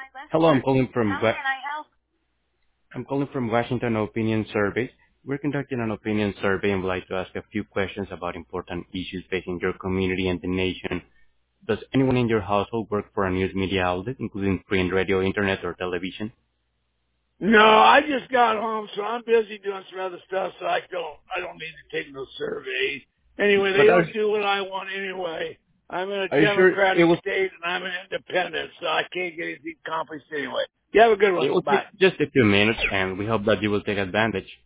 Hello, I'm calling from Washington Opinion Survey. We're conducting an opinion survey and would like to ask a few questions about important issues facing your community and the nation. Does anyone in your household work for a news media outlet, including print, radio, internet, or television? No, I just got home, so I'm busy doing some other stuff, so I don't need to take no surveys. Anyway, they But don't do what I want anyway. I'm in a are you sure Democratic state and I'm an independent, so I can't get anything accomplished anyway. You have a good it one. will take Bye. just a few minutes, and we hope that you will take advantage.